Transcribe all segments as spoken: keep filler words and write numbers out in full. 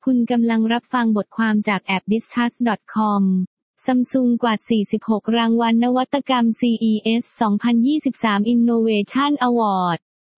คุณกำลังรับฟังบทความจากแอป ดิสคัส ดอท คอม Samsung กวาด สี่สิบหก รางวัลนวัตกรรม ซี อี เอส สองพันยี่สิบสาม Innovation Award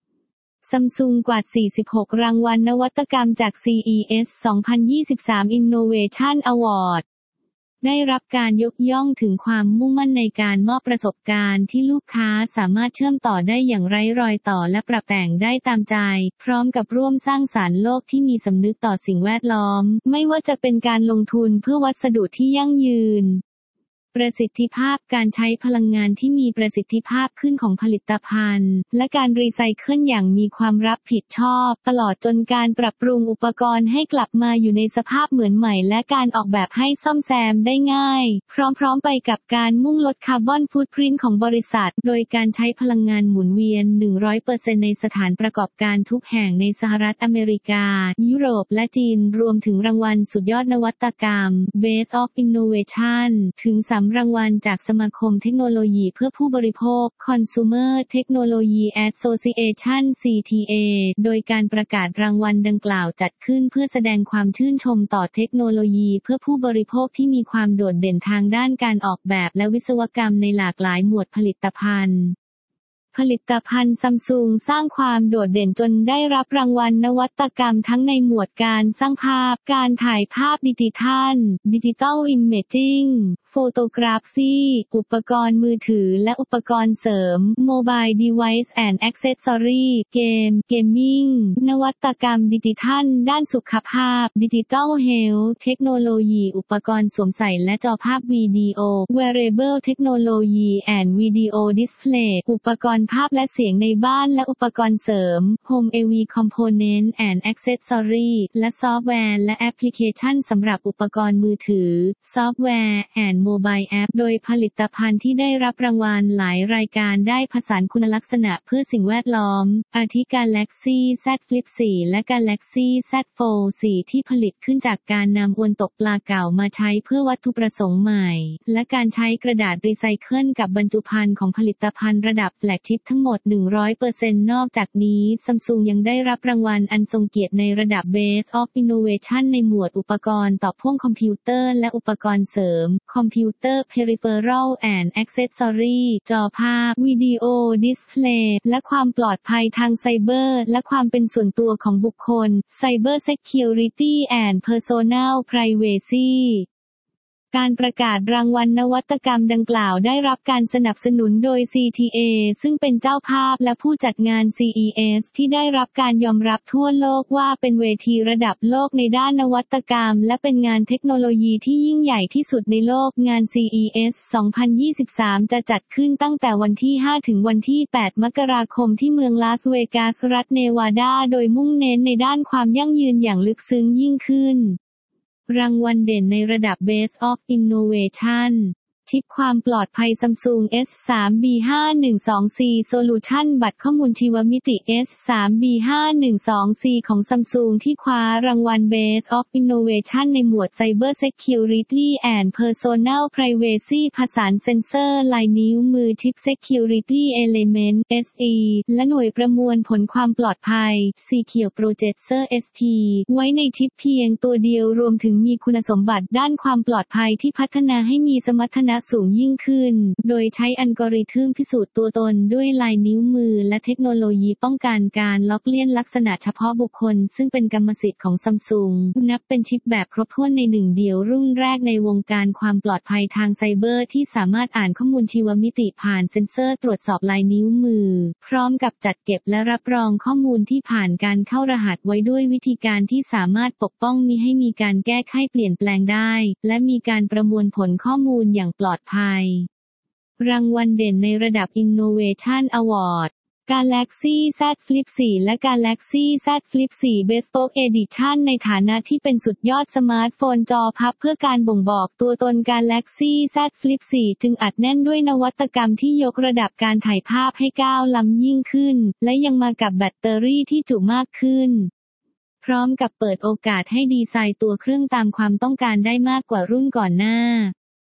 Samsung กวาด สี่สิบหก รางวัลนวัตกรรมจาก ซี อี เอส สองพันยี่สิบสาม Innovation Award ได้รับการยกย่องถึงความมุ่งมั่นในการมอบประสบการณ์ที่ลูกค้าสามารถเชื่อมต่อได้อย่างไร้รอยต่อและปรับแต่งได้ตามใจพร้อมกับร่วมสร้างสรรค์โลกที่มีสำนึกต่อสิ่งแวดล้อมไม่ว่าจะเป็นการลงทุนเพื่อวัสดุที่ยั่งยืนประสิทธิภาพการใช้พลังงานที่มีประสิทธิภาพขึ้นของผลิตภัณฑ์และการรีไซเคิลอย่างมีความรับผิดชอบตลอดจนการปรับปรุงอุปกรณ์ให้กลับมาอยู่ในสภาพเหมือนใหม่และการออกแบบให้ซ่อมแซมได้ง่ายพร้อมๆไปกับการมุ่งลดคาร์บอนฟุตพริ้นท์ของบริษัทโดยการใช้พลังงานหมุนเวียน หนึ่งร้อยเปอร์เซ็นต์ ในสถานประกอบการทุกแห่งในสหรัฐอเมริกายุโรปและจีนรวมถึงรางวัลสุดยอดนวัตกรรม Best of Innovation ถึงสามรางวัลจากสมาคมเทคโนโลยีเพื่อผู้บริโภค Consumer Technology Association ซี ที เอ โดยการประกาศรางวัลดังกล่าวจัดขึ้นเพื่อแสดงความชื่นชมต่อเทคโนโลยีเพื่อผู้บริโภคที่มีความโดดเด่นทางด้านการออกแบบและวิศวกรรมในหลากหลายหมวดผลิตภัณฑ์ผลิตภัณฑ์ซัมซุงสร้างความโดดเด่นจนได้รับรางวัลนวัตกรรมทั้งในหมวดการสร้างภาพการถ่ายภาพดิจิทัลดิจิตอลอิมเมจจิ้งโฟโตกราฟีอุปกรณ์มือถือและอุปกรณ์เสริมโมบายดีไวซ์แอนด์แอ็กเซสซอรี่เกมเกมมิ่งนวัตกรรมดิจิทัลด้านสุขภาพดิจิตอลเฮลท์เทคโนโลยีอุปกรณ์สวมใส่และจอภาพวิดีโอ Wearable Technology and Video Display อุปกรณ์ภาพและเสียงในบ้านและอุปกรณ์เสริม Home เอ วี Component and Accessory และซอฟต์แวร์และแอปพลิเคชันสำหรับอุปกรณ์มือถือซอฟต์แวร์ and Mobile App โดยผลิตภัณฑ์ที่ได้รับรางวัลหลายรายการได้ผสานคุณลักษณะเพื่อสิ่งแวดล้อมอาทิ Galaxy Z Flip โฟร์ และ Galaxy แซด โฟร์ โฟร์ ที่ผลิตขึ้นจากการนำอวนตกปลาเก่ามาใช้เพื่อวัตถุประสงค์ใหม่และการใช้กระดาษรีไซเคิลกับบรรจุภัณฑ์ของผลิตภัณฑ์ระดับแฟลกชิพทั้งหมด หนึ่งร้อยเปอร์เซ็นต์ นอกจากนี้ Samsung ยังได้รับรางวัลอันทรงเกียรติในระดับ Best of Innovation ในหมวดอุปกรณ์ต่อพ่วงคอมพิวเตอร์และอุปกรณ์เสริม Computer Peripheral and Accessory จอภาพวิดีโอดิสเพลย์และความปลอดภัยทางไซเบอร์และความเป็นส่วนตัวของบุคคล Cyber Security and Personal Privacyการประกาศรางวัลนวัตกรรมดังกล่าวได้รับการสนับสนุนโดย ซี ที เอ ซึ่งเป็นเจ้าภาพและผู้จัดงาน ซี อี เอส ที่ได้รับการยอมรับทั่วโลกว่าเป็นเวทีระดับโลกในด้านนวัตกรรมและเป็นงานเทคโนโลยีที่ยิ่งใหญ่ที่สุดในโลกงาน ซี อี เอส สองพันยี่สิบสาม จะจัดขึ้นตั้งแต่วันที่ ห้า ถึงวันที่ แปด มกราคมที่เมืองลาสเวกัสรัฐเนวาดาโดยมุ่งเน้นในด้านความยั่งยืนอย่างลึกซึ้งยิ่งขึ้นรางวัลเด่นในระดับ Best of Innovation ชิปความปลอดภัย Samsung เอส ทรี บี ห้า หนึ่ง สอง ซี Solution บัตรข้อมูลชีวมิติ เอส ทรี บี ห้า หนึ่ง สอง ซี ของ Samsung ที่คว้ารางวัล Best of Innovation ในหมวด Cyber Security and Personal Privacy ผสานเซ็นเซอร์ลายนิ้วมือ Chip Security Element เอส อี และหน่วยประมวลผลความปลอดภัย Secure Processor เอส พี ไว้ในชิปเพียงตัวเดียวรวมถึงมีคุณสมบัติด้านความปลอดภัยที่พัฒนาให้มีสมรรถนะสูงยิ่งขึ้นโดยใช้อัลกอริทึมพิสูจน์ตัวตนด้วยลายนิ้วมือและเทคโนโลยีป้องกันการล็อกเลี่ยนลักษณะเฉพาะบุคคลซึ่งเป็นกรรมสิทธิ์ของ Samsung นับเป็นชิปแบบครบถ้วนในหนึ่งเดียวรุ่นแรกในวงการความปลอดภัยทางไซเบอร์ที่สามารถอ่านข้อมูลชีวมิติผ่านเซ็นเซอร์ตรวจสอบลายนิ้วมือพร้อมกับจัดเก็บและรับรองข้อมูลที่ผ่านการเข้ารหัสไว้ด้วยวิธีการที่สามารถปกป้องมิให้มีการแก้ไขเปลี่ยนแปลงได้และมีการประมวลผลข้อมูลอย่างปลอดภัยรางวัลเด่นในระดับ Innovation Award Galaxy Z Flip โฟร์ และ Galaxy Z Flip โฟร์ Bespoke Edition ในฐานะที่เป็นสุดยอดสมาร์ทโฟนจอพับเพื่อการบ่งบอกตัวตน Galaxy Z Flip โฟร์ จึงอัดแน่นด้วยนวัตกรรมที่ยกระดับการถ่ายภาพให้ก้าวล้ำยิ่งขึ้นและยังมากับแบตเตอรี่ที่จุมากขึ้นพร้อมกับเปิดโอกาสให้ดีไซน์ตัวเครื่องตามความต้องการได้มากกว่ารุ่นก่อนหน้า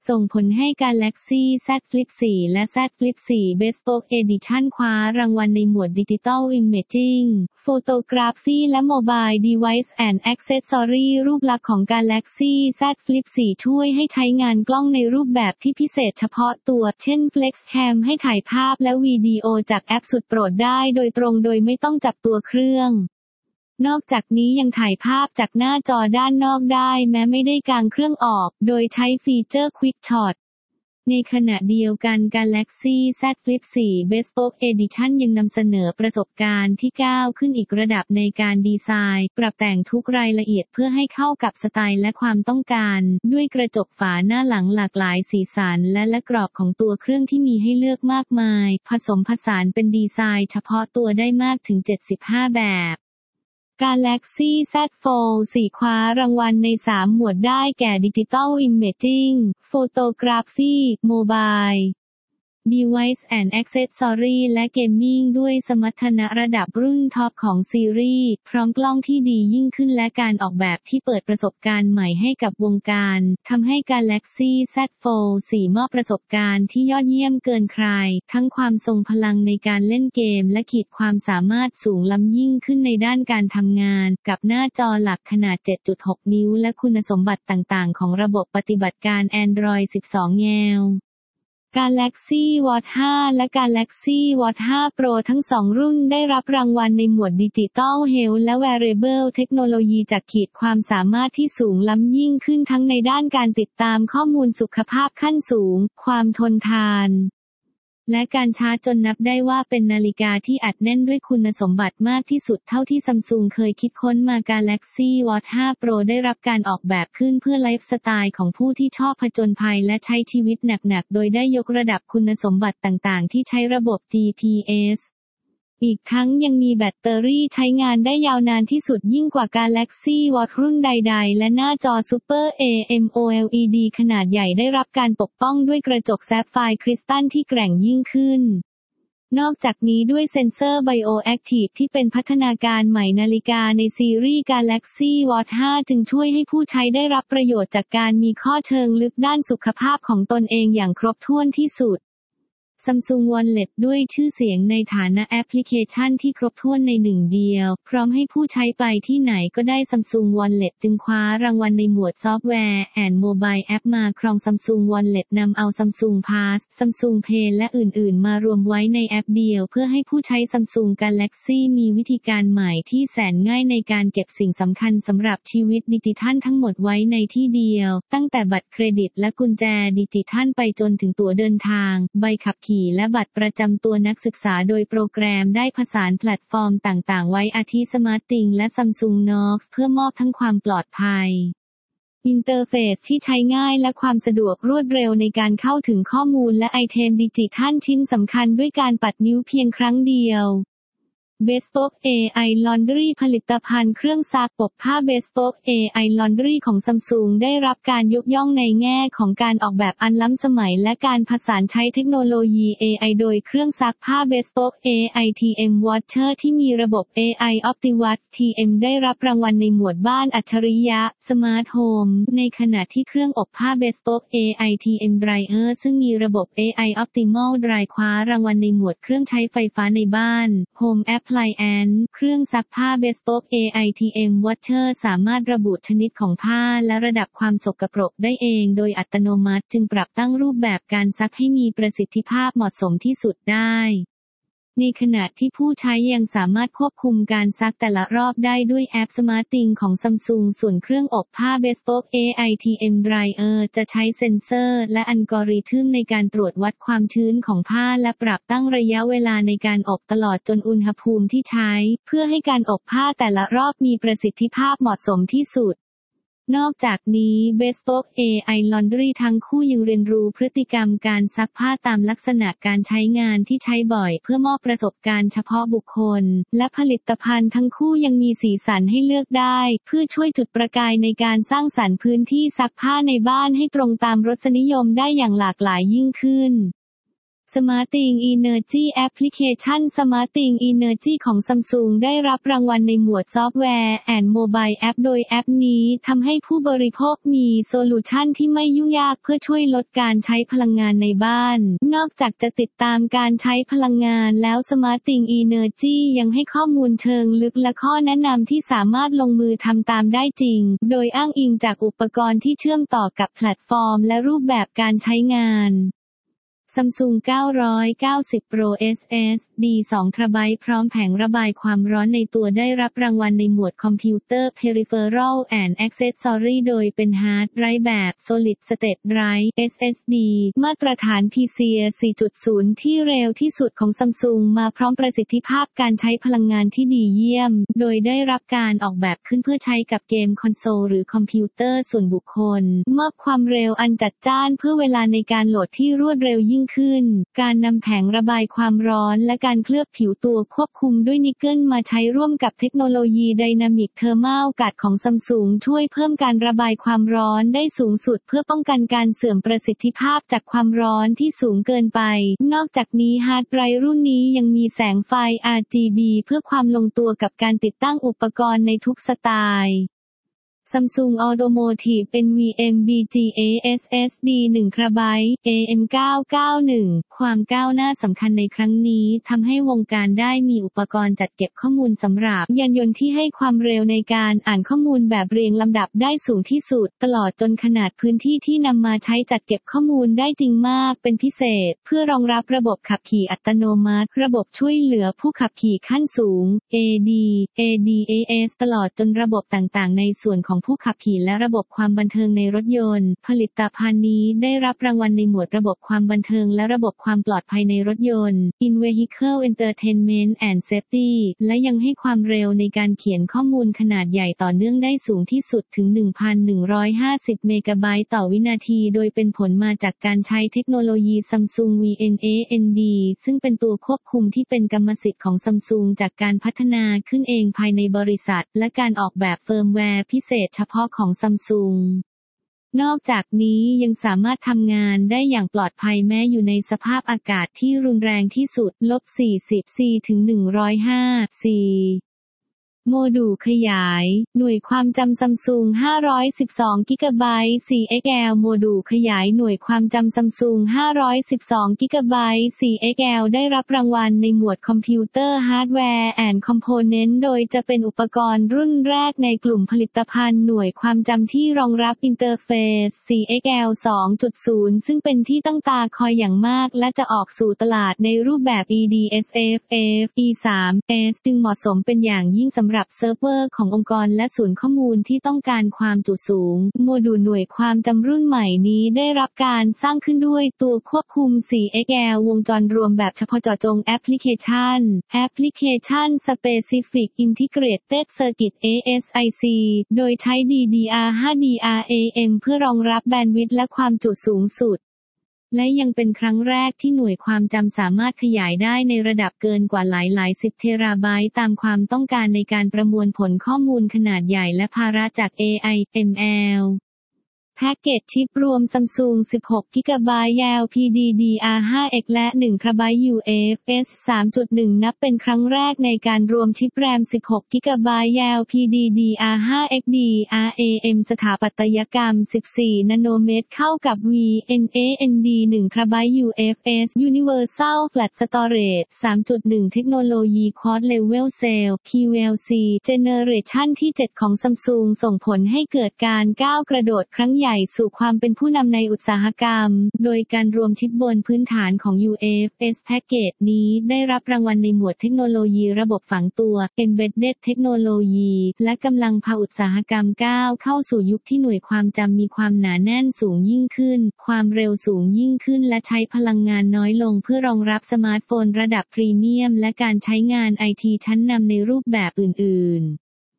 ส่งผลให้ Galaxy Z Flip โฟร์ และ Z Flip โฟร์ Bespoke Edition คว้ารางวัลในหมวด Digital Imaging Photography และ Mobile Device and Accessory รูปลักษณ์ของ Galaxy Z Flip โฟร์ ช่วยให้ใช้งานกล้องในรูปแบบที่พิเศษเฉพาะตัว เช่น Flex Cam ให้ถ่ายภาพและวิดีโอจากแอปสุดโปรดได้โดยตรงโดยไม่ต้องจับตัวเครื่องนอกจากนี้ยังถ่ายภาพจากหน้าจอด้านนอกได้แม้ไม่ได้กางเครื่องออกโดยใช้ฟีเจอร์ Quick Shot ในขณะเดียวกัน Galaxy Z Flip โฟร์ Bespoke Edition ยังนำเสนอประสบการณ์ที่ก้าวขึ้นอีกระดับในการดีไซน์ปรับแต่งทุกรายละเอียดเพื่อให้เข้ากับสไตล์และความต้องการด้วยกระจกฝาหน้าหลังหลากหลายสีสันและและกรอบของตัวเครื่องที่มีให้เลือกมากมายผสมผสานเป็นดีไซน์เฉพาะตัวได้มากถึงเจ็ดสิบห้าแบบGalaxy Z Fold โฟร์ คว้ารางวัลในสามหมวดได้แก่ Digital Imaging Photography Mobile Device and Accessory และ Gaming ด้วยสมรรถนะระดับรุ่นท็อปของซีรีส์พร้อมกล้องที่ดียิ่งขึ้นและการออกแบบที่เปิดประสบการณ์ใหม่ให้กับวงการทำให้ Galaxy Z Fold โฟร์ มอบประสบการณ์ที่ยอดเยี่ยมเกินใครทั้งความทรงพลังในการเล่นเกมและขีดความสามารถสูงล้ำยิ่งขึ้นในด้านการทำงานกับหน้าจอหลักขนาด เจ็ดจุดหก นิ้วและคุณสมบัติต่างๆของระบบปฏิบัติการ Android สิบสอง แนวGalaxy Watch ไฟว์ และ Galaxy Watch ไฟว์ Pro ทั้งสองรุ่นได้รับรางวัลในหมวด Digital Health และ Wearable Technology จากขีดความสามารถที่สูงล้ำยิ่งขึ้นทั้งในด้านการติดตามข้อมูลสุขภาพขั้นสูงความทนทานและการชาร์จจนนับได้ว่าเป็นนาฬิกาที่อัดแน่นด้วยคุณสมบัติมากที่สุดเท่าที่ซัมซุงเคยคิดค้นมา Galaxy Watch ไฟว์ Pro ได้รับการออกแบบขึ้นเพื่อไลฟ์สไตล์ของผู้ที่ชอบผจญภัยและใช้ชีวิตหนักๆโดยได้ยกระดับคุณสมบัติต่างๆที่ใช้ระบบ จี พี เอสอีกทั้งยังมีแบตเตอรี่ใช้งานได้ยาวนานที่สุดยิ่งกว่า Galaxy Watch รุ่นใดๆและหน้าจอ Super เอ เอ็ม โอ แอล อี ดี ขนาดใหญ่ได้รับการปกป้องด้วยกระจกแซฟไฟร์คริสตัลที่แกร่งยิ่งขึ้นนอกจากนี้ด้วยเซ็นเซอร์ Bioactive ที่เป็นพัฒนาการใหม่นาฬิกาในซีรีส์ Galaxy Watch ไฟว์ จึงช่วยให้ผู้ใช้ได้รับประโยชน์จากการมีข้อเชิงลึกด้านสุขภาพของตนเองอย่างครบถ้วนที่สุดSamsung Wallet ด้วยชื่อเสียงในฐานะแอปพลิเคชันที่ครบถ้วนในหนึ่งเดียวพร้อมให้ผู้ใช้ไปที่ไหนก็ได้ Samsung Wallet จึงคว้ารางวัลในหมวด Software and Mobile App มาครอง Samsung Wallet นำเอา Samsung Pass Samsung Pay และอื่นๆมารวมไว้ในแอปเดียวเพื่อให้ผู้ใช้ Samsung Galaxy มีวิธีการใหม่ที่แสนง่ายในการเก็บสิ่งสำคัญสำหรับชีวิตดิจิทัลทั้งหมดไว้ในที่เดียวตั้งแต่บัตรเครดิตและกุญแจดิจิทัลไปจนถึงตั๋วเดินทางใบขับขี่และบัตรประจำตัวนักศึกษาโดยโปรแกรมได้ผสานแพลตฟอร์มต่างๆไว้อาทิ SmartThings และ Samsung Knox เพื่อมอบทั้งความปลอดภัยอินเทอร์เฟซที่ใช้ง่ายและความสะดวกรวดเร็วในการเข้าถึงข้อมูลและไอเทมดิจิทัลชิ้นสำคัญด้วยการปัดนิ้วเพียงครั้งเดียว Bespoke เอ ไอ Laundry ผลิตภัณฑ์เครื่องซักอบผ้า Bespoke เอ ไอ Laundry ของ Samsung ได้รับการยกย่องในแง่ของการออกแบบอันล้ำสมัยและการผสานใช้เทคโนโลยี เอ ไอ โดยเครื่องซักผ้า Bespoke เอ ไอ ที เอ็ม Washer ที่มีระบบ เอ ไอ OptiWash ที เอ็ม ได้รับรางวัลในหมวดบ้านอัจฉริยะ Smart Home ในขณะที่เครื่องอบผ้า Bespoke เอ ไอ ที เอ็ม Dryer ซึ่งมีระบบ เอ ไอ Optimal Dry คว้ารางวัลในหมวดเครื่องใช้ไฟฟ้าในบ้าน Home Appliance เครื่องซักผ้า Bespoke เอ ไอ ที เอ็ม Washer สามารถระบุชนิดของผ้าและระดับความสกปรกได้เองโดยอัตโนมัติจึงปรับตั้งรูปแบบการซักให้มีประสิทธิภาพเหมาะสมที่สุดได้ในขณะที่ผู้ใช้ยังสามารถควบคุมการซักแต่ละรอบได้ด้วยแอป SmartThings ของ Samsung ส่วนเครื่องอบผ้า Bespoke เอ ไอ ที เอ็ม Dryer จะใช้เซ็นเซอร์และอัลกอริทึมในการตรวจวัดความชื้นของผ้าและปรับตั้งระยะเวลาในการอบตลอดจนอุณหภูมิที่ใช้เพื่อให้การอบผ้าแต่ละรอบมีประสิทธิภาพเหมาะสมที่สุดนอกจากนี้ Bespoke เอ ไอ Laundry ทั้งคู่ยังเรียนรู้พฤติกรรมการซักผ้าตามลักษณะการใช้งานที่ใช้บ่อยเพื่อมอบประสบการณ์เฉพาะบุคคลและผลิตภัณฑ์ทั้งคู่ยังมีสีสันให้เลือกได้เพื่อช่วยจุดประกายในการสร้างสรรค์พื้นที่ซักผ้าในบ้านให้ตรงตามรสนิยมได้อย่างหลากหลายยิ่งขึ้น Smartthings Energy Application Smartthings Energy ของ Samsung ได้รับรางวัลในหมวด Software and Mobile App โดยแอปนี้ทำให้ผู้บริโภคมีโซลูชันที่ไม่ยุ่งยากเพื่อช่วยลดการใช้พลังงานในบ้านนอกจากจะติดตามการใช้พลังงานแล้ว Smartthings Energy ยังให้ข้อมูลเชิงลึกและข้อแนะนำที่สามารถลงมือทำตามได้จริงโดยอ้างอิงจากอุปกรณ์ที่เชื่อมต่อกับแพลตฟอร์มและรูปแบบการใช้งานSamsung เก้าร้อยเก้าสิบ Pro เอส เอส ดี สอง เทราไบต์ พร้อมแผงระบายความร้อนในตัวได้รับรางวัลในหมวด Computer Peripheral and Accessory โดยเป็นฮาร์ดไดรฟ์แบบ Solid State Drive เอส เอส ดี มาตรฐาน พี ซี ไอ สี่จุดศูนย์ ที่เร็วที่สุดของ Samsung มาพร้อมประสิทธิภาพการใช้พลังงานที่ดีเยี่ยมโดยได้รับการออกแบบขึ้นเพื่อใช้กับเกมคอนโซลหรือคอมพิวเตอร์ส่วนบุคคลมอบความเร็วอันจัดจ้านเพื่อเวลาในการโหลดที่รวดเร็วยิ่งขึ้นการนำแผงระบายความร้อนและการเคลือบผิวตัวควบคุมด้วยนิกเกิลมาใช้ร่วมกับเทคโนโลยี Dynamic Thermal Guard ของ Samsung ช่วยเพิ่มการระบายความร้อนได้สูงสุดเพื่อป้องกันการเสื่อมประสิทธิภาพจากความร้อนที่สูงเกินไปนอกจากนี้ฮาร์ดไดรฟ์รุ่นนี้ยังมีแสงไฟ อาร์ จี บี เพื่อความลงตัวกับการติดตั้งอุปกรณ์ในทุกสไตล์ Samsung Automotive เอ็น วี เอ็ม บี จี เอ เอส เอส ดี หนึ่ง เทราไบต์ เอ เอ็ม เก้าเก้าหนึ่ง ความก้าวหน้าสำคัญในครั้งนี้ทำให้วงการได้มีอุปกรณ์จัดเก็บข้อมูลสำหรับยานยนต์ที่ให้ความเร็วในการอ่านข้อมูลแบบเรียงลำดับได้สูงที่สุดตลอดจนขนาดพื้นที่ที่นำมาใช้จัดเก็บข้อมูลได้จริงมากเป็นพิเศษเพื่อรองรับระบบขับขี่อัตโนมัติระบบช่วยเหลือผู้ขับขี่ขั้นสูง เอ ดี เอ ดี เอ เอส ตลอดจนระบบต่างๆในส่วนของผู้ขับขี่และระบบความบันเทิงในรถยนต์ผลิตภัณฑ์นี้ได้รับรางวัลในหมวดระบบความบันเทิงและระบบความปลอดภัยในรถยนต์ In Vehicle Entertainment and Safety และยังให้ความเร็วในการเขียนข้อมูลขนาดใหญ่ต่อเนื่องได้สูงที่สุดถึง หนึ่งพันหนึ่งร้อยห้าสิบ เมกะไบต์ต่อวินาทีโดยเป็นผลมาจากการใช้เทคโนโลยี Samsung วี เอ็น เอ เอ็น ดี ซึ่งเป็นตัวควบคุมที่เป็นกรรมสิทธิ์ของ Samsung จากการพัฒนาขึ้นเองภายในบริษัทและการออกแบบเฟิร์มแวร์พิเศษเฉพาะของ Samsungนอกจากนี้ยังสามารถทำงานได้อย่างปลอดภัยแม้อยู่ในสภาพอากาศที่รุนแรงที่สุด ลบ สี่สิบ ซี ถึง หนึ่งร้อยห้า ซี โมดูลขยายหน่วยความจำ Samsung ห้าร้อยสิบสอง กิกะไบต์ โฟร์ เอ็กซ์ แอล โมดูลขยายหน่วยความจำ Samsung ห้าร้อยสิบสอง กิกะไบต์ โฟร์ เอ็กซ์ แอล ได้รับรางวัลในหมวด Computer Hardware and Component โดยจะเป็นอุปกรณ์รุ่นแรกในกลุ่มผลิตภัณฑ์หน่วยความจำที่รองรับอินเทอร์เฟซ โฟร์ เอ็กซ์ แอล สองจุดศูนย์ ซึ่งเป็นที่ตั้งตาคอยอย่างมากและจะออกสู่ตลาดในรูปแบบ อี ดี เอส เอฟ เอฟ อี ทรี เอส จึงเหมาะสมเป็นอย่างยิ่งสำหรับเซิร์ฟเวอร์ขององค์กรและศูนย์ข้อมูลที่ต้องการความจุสูงโมดูลหน่วยความจำรุ่นใหม่นี้ได้รับการสร้างขึ้นด้วยตัวควบคุม โฟร์ เอ็กซ์ แอล วงจรรวมแบบเฉพาะเจาะจงแอปพลิเคชัน Application Specific Integrated Circuit เอ เอส ไอ ซี โดยใช้ ดี ดี อาร์ ห้า ดี อาร์ เอ เอ็ม เพื่อรองรับแบนด์วิดต์และความจุสูงสุดและยังเป็นครั้งแรกที่หน่วยความจำสามารถขยายได้ในระดับเกินกว่าหลายหลายสิบเทราไบต์ตามความต้องการในการประมวลผลข้อมูลขนาดใหญ่และภาระจาก เอ ไอ เอ็ม แอล แพ็กเกจชิปรวม Samsung สิบหก กิกะไบต์ แอล พี ดี ดี อาร์ ห้า เอ็กซ์ และ หนึ่ง เทราไบต์ ยู เอฟ เอส สาม จุดหนึ่ง นับเป็นครั้งแรกในการรวมชิปแรม สิบหก กิกะไบต์ แอล พี ดี ดี อาร์ ห้า เอ็กซ์ ดี อาร์ เอ เอ็ม สถาปัตยกรรม สิบสี่ นาโนเมตรเข้ากับ วี เอ็น เอ เอ็น ดี หนึ่ง เทราไบต์ ยู เอฟ เอส Universal Flash Storage สามจุดหนึ่ง เทคโนโลยี Quad Level Cell คิว แอล ซี เจเนอเรชันที่ เจ็ด ของ Samsung ส่งผลให้เกิดการก้าวกระโดดครั้งใหญ่สู่ความเป็นผู้นำในอุตสาหกรรมโดยการรวมชิปบนพื้นฐานของ ยู เอฟ เอส แพ็กเกจนี้ได้รับรางวัลในหมวดเทคโนโลยีระบบฝังตัว Embedded Technology และกำลังพาอุตสาหกรรมก้าวเข้าสู่ยุคที่หน่วยความจำมีความหนาแน่นสูงยิ่งขึ้นความเร็วสูงยิ่งขึ้นและใช้พลังงานน้อยลงเพื่อรองรับสมาร์ทโฟนระดับพรีเมียมและการใช้งานไอทีชั้นนำในรูปแบบอื่นๆ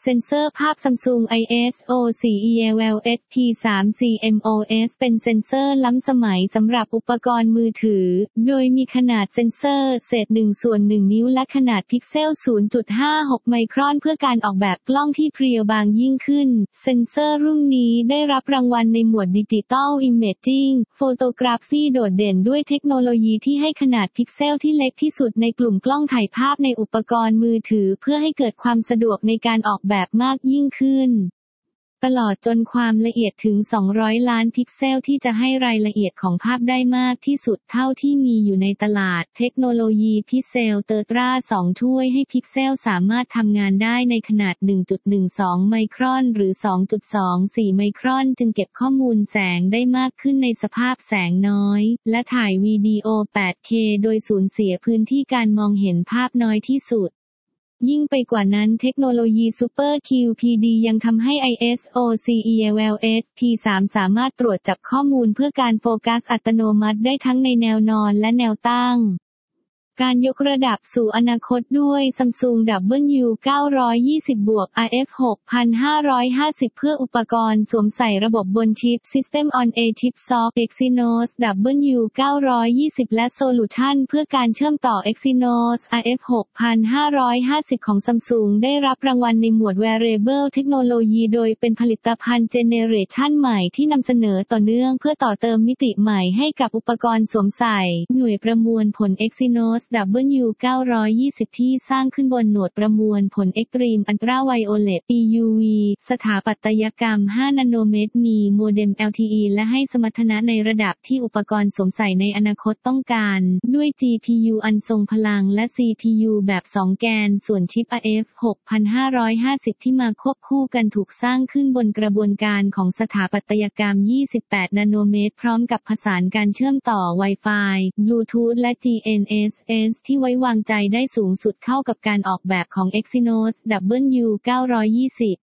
เซ็นเซอร์ภาพ Samsung ไอ เอส โอ โฟร์ อี แอล แอล เอส พี ทรี ซี เอ็ม โอ เอส เป็นเซ็นเซอร์ล้ำสมัยสำหรับอุปกรณ์มือถือ โดยมีขนาดเซ็นเซอร์เศษหนึ่งส่วนหนึ่งนิ้วและขนาดพิกเซล ศูนย์จุดห้าหก ไมครอนเพื่อการออกแบบกล้องที่เพรียวบางยิ่งขึ้น เซ็นเซอร์รุ่นนี้ได้รับรางวัลในหมวดดิจิตอลอิมเมจจิ้งโฟโตกราฟีโดดเด่นด้วยเทคโนโลยีที่ให้ขนาดพิกเซลที่เล็กที่สุดในกลุ่มกล้องถ่ายภาพในอุปกรณ์มือถือเพื่อให้เกิดความสะดวกในการออกแบบมากยิ่งขึ้นตลอดจนความละเอียดถึงสองร้อยล้านพิกเซลที่จะให้รายละเอียดของภาพได้มากที่สุดเท่าที่มีอยู่ในตลาดเทคโนโลยีพิเซลเตอร์ตราสองช่วยให้พิกเซลสามารถทำงานได้ในขนาด หนึ่งจุดหนึ่งสอง ไมครอนหรือ สองจุดสองสี่ ไมครอนจึงเก็บข้อมูลแสงได้มากขึ้นในสภาพแสงน้อยและถ่ายวิดีโอ แปดเค โดยสูญเสียพื้นที่การมองเห็นภาพน้อยที่สุดยิ่งไปกว่านั้นเทคโนโลยี Super คิว พี ดี ยังทำให้ ไอ เอส โอ โฟร์ อี แอล แอล เอส พี ทรี สามารถตรวจจับข้อมูลเพื่อการโฟกัสอัตโนมัติได้ทั้งในแนวนอนและแนวตั้งการยกระดับสู่อนาคตด้วย Samsung ดับเบิลยู เก้าร้อยยี่สิบ อาร์ เอฟ หกพันห้าร้อยห้าสิบ เพื่ออุปกรณ์สวมใส่ระบบบนชิป System on a Chip Soft Exynos ดับเบิลยู เก้าร้อยยี่สิบ และ Solution เพื่อการเชื่อมต่อ Exynos อาร์ เอฟ หกพันห้าร้อยห้าสิบ ของ Samsung ได้รับรางวัลในหมวด Wearable Technology โดยเป็นผลิตภัณฑ์เจเนเรชันใหม่ที่นำเสนอต่อเนื่องเพื่อต่อเติมมิติใหม่ให้กับอุปกรณ์สวมใส่หน่วยประมวลผล Exynos ดับเบิลยู เก้าร้อยยี่สิบ ที่สร้างขึ้นบนหนวดประมวลผล Extreme Ultraviolet ปี ยู วี สถาปัตยกรรม ห้า นาโนเมตรมีโมเด็ม แอล ที อี และให้สมรรถนะในระดับที่อุปกรณ์สวมใส่ในอนาคตต้องการด้วย จี พี ยู อันทรงพลังและ ซี พี ยู แบบสองแกนส่วนชิป อาร์ เอฟ หกพันห้าร้อยห้าสิบ ที่มาควบคู่กันถูกสร้างขึ้นบนกระบวนการของสถาปัตยกรรม ยี่สิบแปด นาโนเมตรพร้อมกับผสานการเชื่อมต่อ Wi-Fi Bluetooth และ จี เอ็น เอส เอส ที่ไว้วางใจได้สูงสุดเข้ากับการออกแบบของ Exynos ดับเบิลยู เก้าร้อยยี่สิบ